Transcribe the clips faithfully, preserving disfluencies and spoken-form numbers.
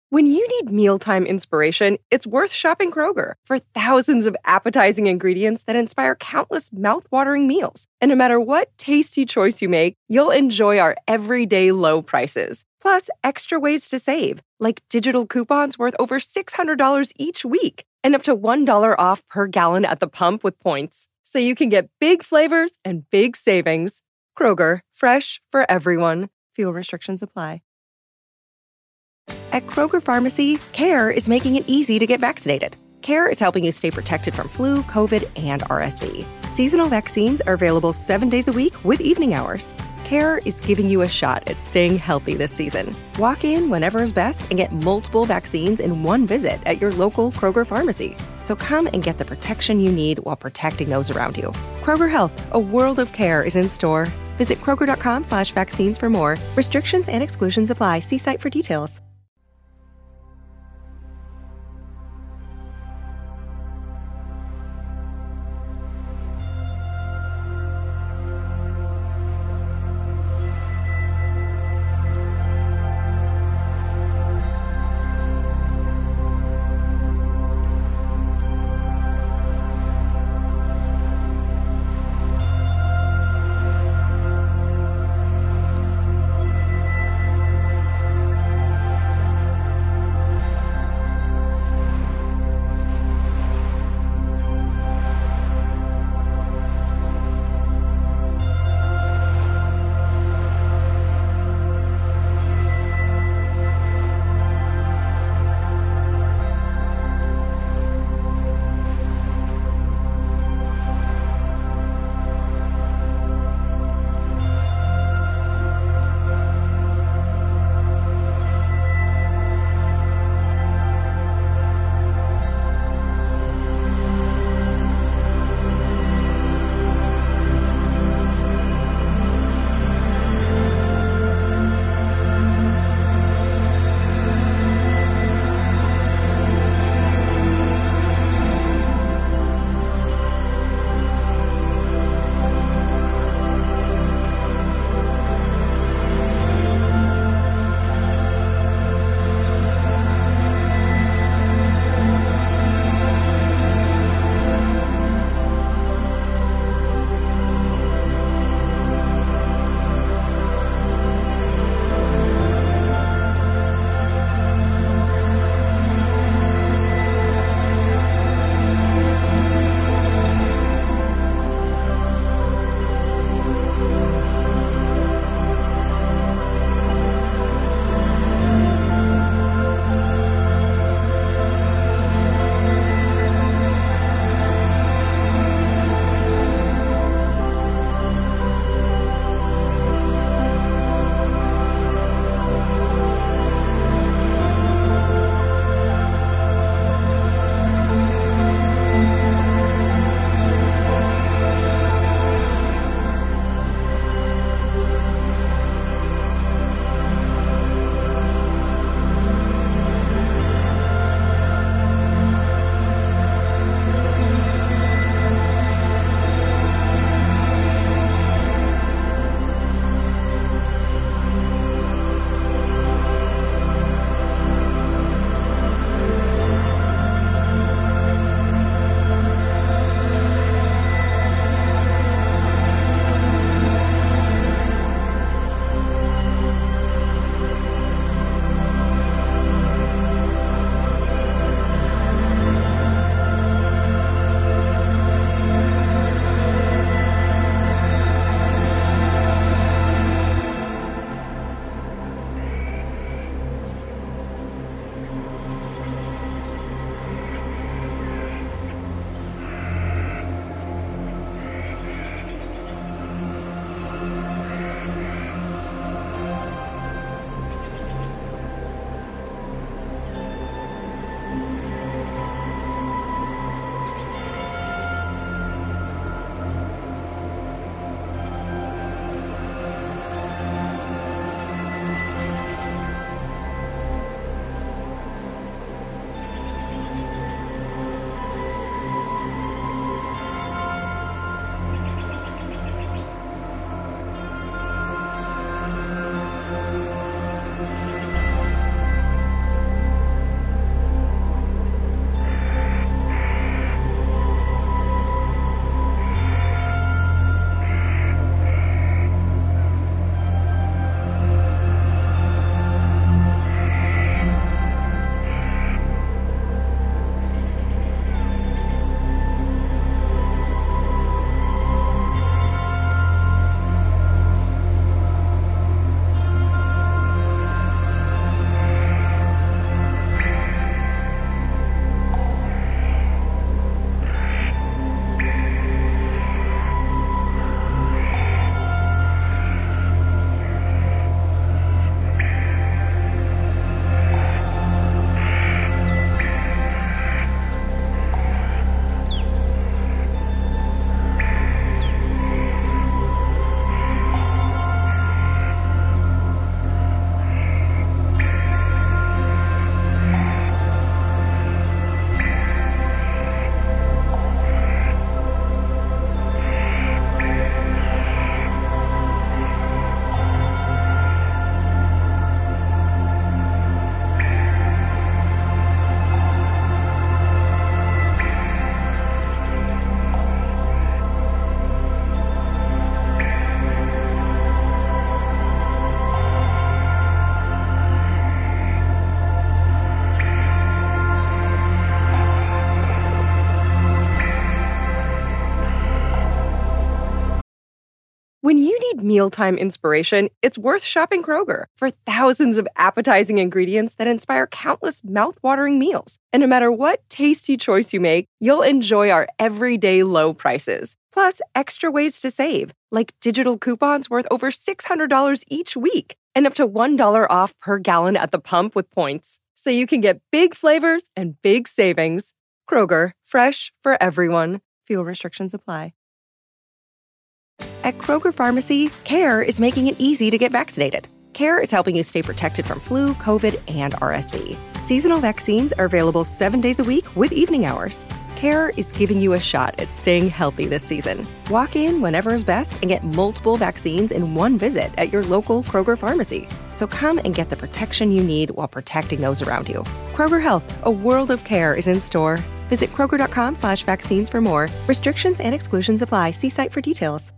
When you need mealtime inspiration, it's worth shopping Kroger for thousands of appetizing ingredients that inspire countless mouth-watering meals. And no matter what tasty choice you make, you'll enjoy our everyday low prices. Plus, extra ways to save, like digital coupons worth over six hundred dollars each week and up to one dollar off per gallon at the pump with points. So you can get big flavors and big savings. Kroger, fresh for everyone. Fuel restrictions apply. At Kroger Pharmacy, CARE is making it easy to get vaccinated. CARE is helping you stay protected from flu, COVID, and R S V. Seasonal vaccines are available seven days a week with evening hours. CARE is giving you a shot at staying healthy this season. Walk in whenever is best and get multiple vaccines in one visit at your local Kroger Pharmacy. So come and get the protection you need while protecting those around you. Kroger Health, a world of care is in store. Visit Kroger.com slash vaccines for more. Restrictions and exclusions apply. See site for details. Need mealtime inspiration? It's worth shopping Kroger for thousands of appetizing ingredients that inspire countless mouth-watering meals. And no matter what tasty choice you make, you'll enjoy our everyday low prices. Plus, extra ways to save, like digital coupons worth over six hundred dollars each week and up to one dollar off per gallon at the pump with points. So you can get big flavors and big savings. Kroger, fresh for everyone. Fuel restrictions apply. At Kroger Pharmacy, CARE is making it easy to get vaccinated. CARE is helping you stay protected from flu, COVID, and R S V. Seasonal vaccines are available seven days a week with evening hours. CARE is giving you a shot at staying healthy this season. Walk in whenever is best and get multiple vaccines in one visit at your local Kroger pharmacy. So come and get the protection you need while protecting those around you. Kroger Health, a world of care is in store. Visit Kroger.com slash vaccines for more. Restrictions and exclusions apply. See site for details.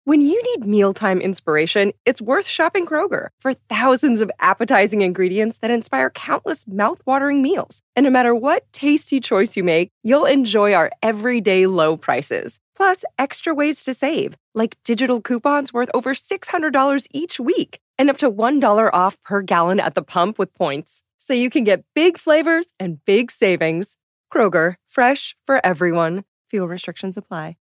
When you need mealtime inspiration, it's worth shopping Kroger for thousands of appetizing ingredients that inspire countless mouthwatering meals. And no matter what tasty choice you make, you'll enjoy our everyday low prices. Plus, extra ways to save, like digital coupons worth over six hundred dollars each week and up to one dollar off per gallon at the pump with points. So you can get big flavors and big savings. Kroger, fresh for everyone. Fuel restrictions apply.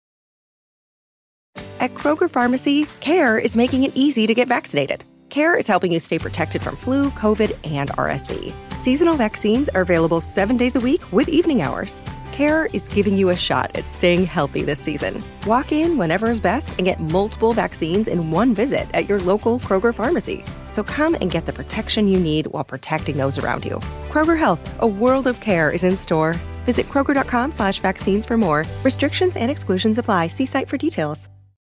At Kroger Pharmacy, CARE is making it easy to get vaccinated. CARE is helping you stay protected from flu, COVID, and R S V. Seasonal vaccines are available seven days a week with evening hours. CARE is giving you a shot at staying healthy this season. Walk in whenever is best and get multiple vaccines in one visit at your local Kroger Pharmacy. So come and get the protection you need while protecting those around you. Kroger Health, a world of care is in store. Visit Kroger.com slash vaccines for more. Restrictions and exclusions apply. See site for details.